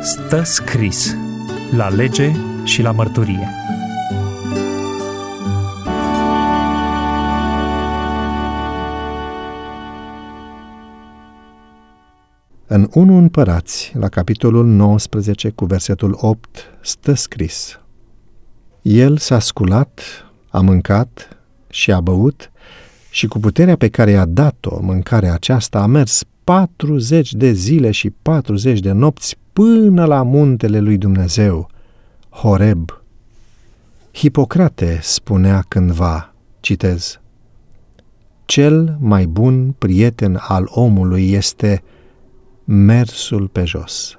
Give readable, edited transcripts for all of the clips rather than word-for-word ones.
Stă scris la lege și la mărturie. În 1 Împărați, la capitolul 19, cu versetul 8, stă scris: El s-a sculat, a mâncat și a băut și cu puterea pe care i-a dat-o mâncarea aceasta a mers 40 de zile și 40 de nopți până la muntele lui Dumnezeu, Horeb. Hipocrate spunea cândva, citez: Cel mai bun prieten al omului este mersul pe jos.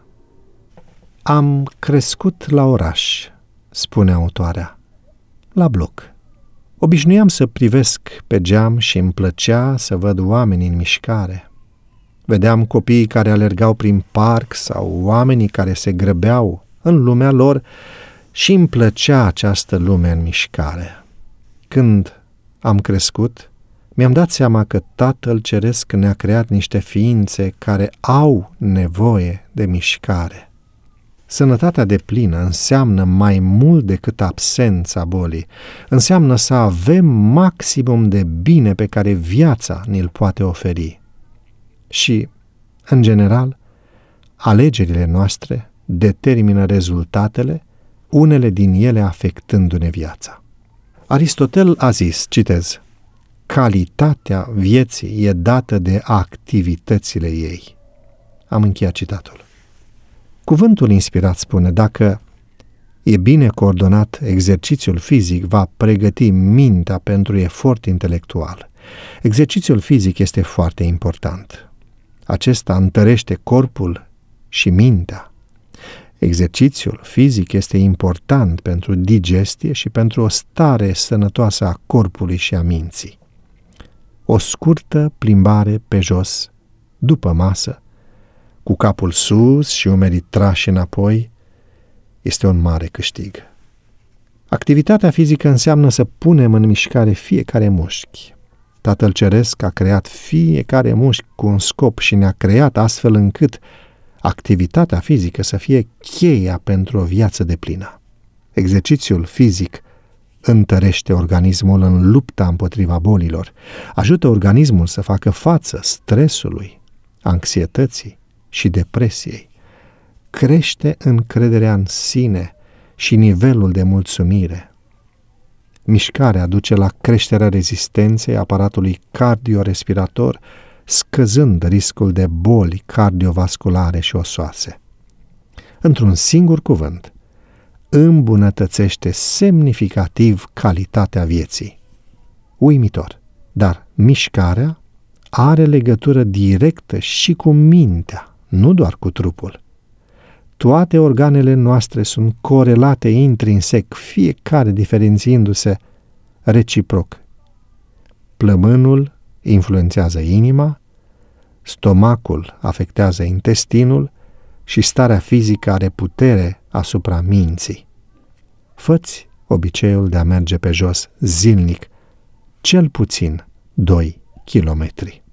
Am crescut la oraș, spune autoarea, la bloc. Obișnuiam să privesc pe geam și îmi plăcea să văd oameni în mișcare. Vedeam copiii care alergau prin parc sau oamenii care se grăbeau în lumea lor și îmi plăcea această lume în mișcare. Când am crescut, mi-am dat seama că Tatăl Ceresc ne-a creat niște ființe care au nevoie de mișcare. Sănătatea deplină înseamnă mai mult decât absența bolii. Înseamnă să avem maximum de bine pe care viața ni-l poate oferi. Și, în general, alegerile noastre determină rezultatele, unele din ele afectându-ne viața. Aristotel a zis, citez: calitatea vieții e dată de activitățile ei. Am încheiat citatul. Cuvântul inspirat spune: dacă e bine coordonat, exercițiul fizic va pregăti mintea pentru efort intelectual. Exercițiul fizic este foarte important. Acesta întărește corpul și mintea. Exercițiul fizic este important pentru digestie și pentru o stare sănătoasă a corpului și a minții. O scurtă plimbare pe jos, după masă, cu capul sus și umerii trași înapoi, este un mare câștig. Activitatea fizică înseamnă să punem în mișcare fiecare mușchi. Tatăl Ceresc a creat fiecare mușchi cu un scop și ne-a creat astfel încât activitatea fizică să fie cheia pentru o viață deplină. Exercițiul fizic întărește organismul în lupta împotriva bolilor, ajută organismul să facă față stresului, anxietății și depresiei, crește încrederea în sine și nivelul de mulțumire. Mișcarea duce la creșterea rezistenței aparatului cardiorespirator, scăzând riscul de boli cardiovasculare și osoase. Într-un singur cuvânt, îmbunătățește semnificativ calitatea vieții. Uimitor, dar mișcarea are legătură directă și cu mintea, nu doar cu trupul. Toate organele noastre sunt corelate intrinsec, fiecare diferențiindu-se reciproc. Plămânul influențează inima, stomacul afectează intestinul și starea fizică are putere asupra minții. Fă-ți obiceiul de a merge pe jos zilnic, cel puțin 2 kilometri.